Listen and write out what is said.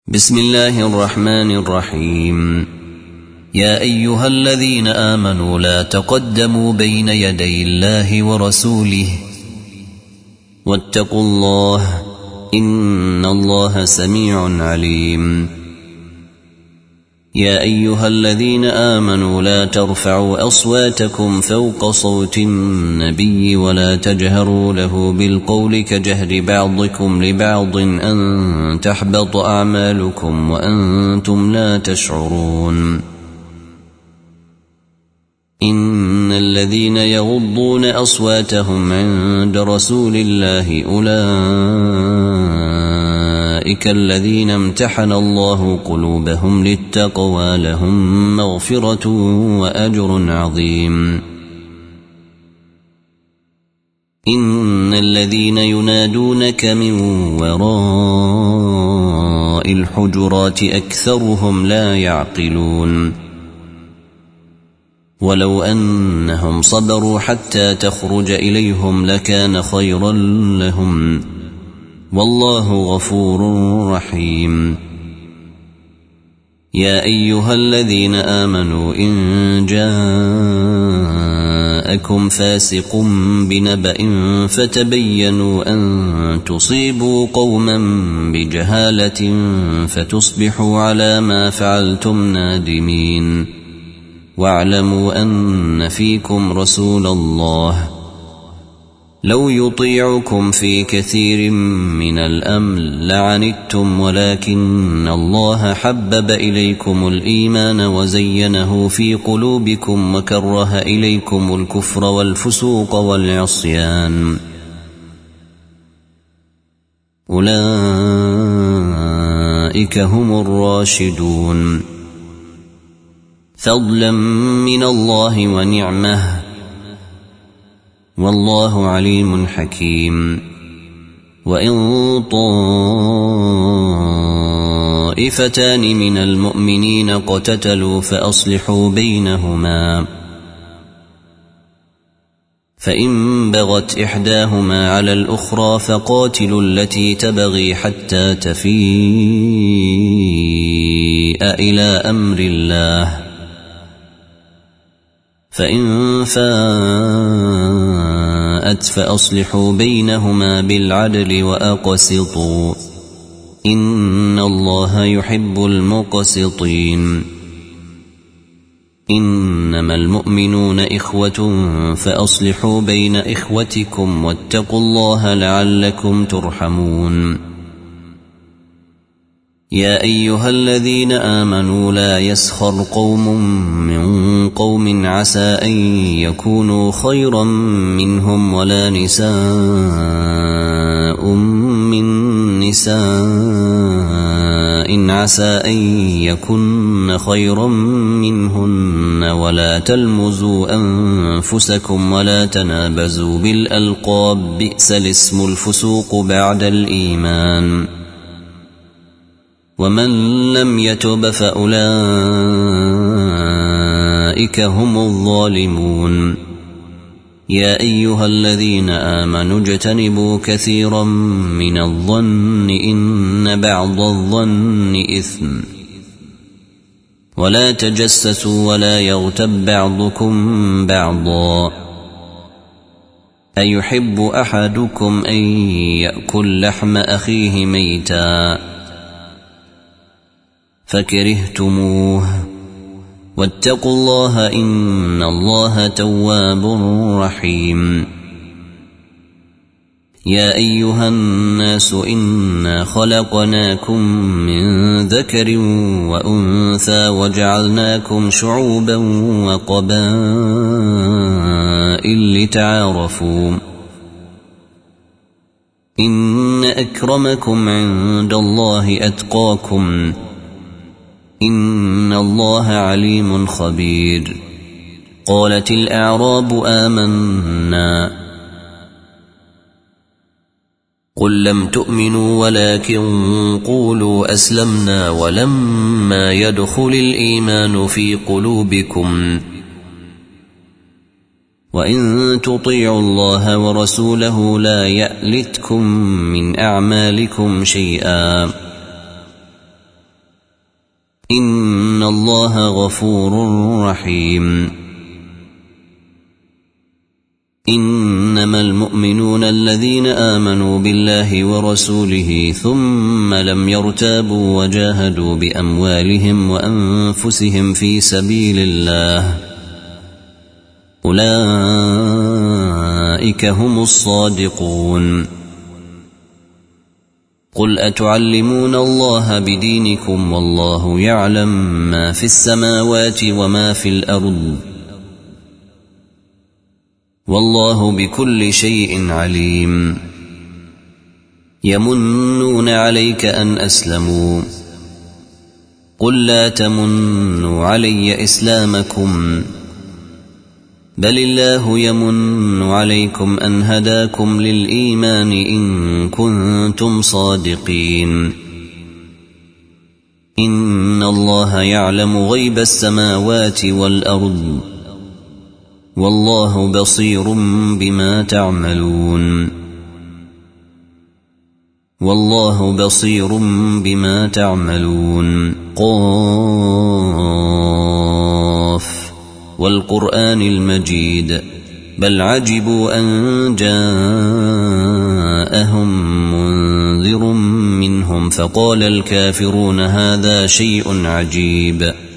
بسم الله الرحمن الرحيم. يا أيها الذين آمنوا لا تقدموا بين يدي الله ورسوله واتقوا الله إن الله سميع عليم. يا أيها الذين آمنوا لا ترفعوا أصواتكم فوق صوت النبي ولا تجهروا له بالقول كجهر بعضكم لبعض أن تحبط أعمالكم وأنتم لا تشعرون. إن الذين يغضون أصواتهم عند رسول الله أولئك الذين امتحن الله قلوبهم للتقوى لهم مغفرة وأجر عظيم. إن الذين ينادونك من وراء الحجرات أكثرهم لا يعقلون. ولو أنهم صبروا حتى تخرج إليهم لكان خيرا لهم والله غفور رحيم. يا أيها الذين آمنوا إن جاءكم فاسق بنبأ فتبينوا أن تصيبوا قوما بجهالة فتصبحوا على ما فعلتم نادمين. واعلموا أن فيكم رسول الله لو يطيعكم في كثير من الأمر لعنتم ولكن الله حبب إليكم الإيمان وزينه في قلوبكم وكره إليكم الكفر والفسوق والعصيان أولئك هم الراشدون فضلا من الله ونعمه والله عليم حكيم. وإن طائفتان من المؤمنين اقتتلوا فأصلحوا بينهما فإن بغت إحداهما على الأخرى فقاتلوا التي تبغي حتى تفيء إلى أمر الله فإن فاءت فأصلحوا بينهما بالعدل وأقسطوا إن الله يحب المقسطين. إنما المؤمنون إخوة فأصلحوا بين إخوتكم واتقوا الله لعلكم ترحمون. يا أيها الذين آمنوا لا يسخر قوم من قوم عسى أن يكونوا خيرا منهم ولا نساء من نساء عسى أن يكن خيرا منهن ولا تلمزوا أنفسكم ولا تنابزوا بالألقاب بئس الاسم الفسوق بعد الإيمان ومن لم يتب فأولئك هم الظالمون. يا أيها الذين آمنوا اجتنبوا كثيرا من الظن إن بعض الظن إثم ولا تجسسوا ولا يغتب بعضكم بعضا أيحب أحدكم أن يأكل لحم أخيه ميتا فكرهتموه واتقوا الله إن الله تواب رحيم. يا أيها الناس إنا خلقناكم من ذكر وأنثى وجعلناكم شعوبا وقبائل لتعارفوا إن أكرمكم عند الله أتقاكم إن الله عليم خبير. قالت الأعراب آمنا قل لم تؤمنوا ولكن قولوا أسلمنا ولما يدخل الإيمان في قلوبكم وإن تطيعوا الله ورسوله لا يألتكم من أعمالكم شيئا إن الله غفور رحيم إنما المؤمنون الذين آمنوا بالله ورسوله ثم لم يرتابوا وجاهدوا بأموالهم وأنفسهم في سبيل الله أولئك هم الصادقون قل أتعلمون الله بدينكم والله يعلم ما في السماوات وما في الأرض والله بكل شيء عليم يمنون عليك أن أسلموا قل لا تمنوا علي إسلامكم بل الله يمن عليكم أن هداكم للإيمان إن كنتم صادقين إن الله يعلم غيب السماوات والأرض والله بصير بما تعملون والله بصير بما تعملون قاف والقرآن المجيد بل عجبوا أن جاءهم منذر منهم فقال الكافرون هذا شيء عجيب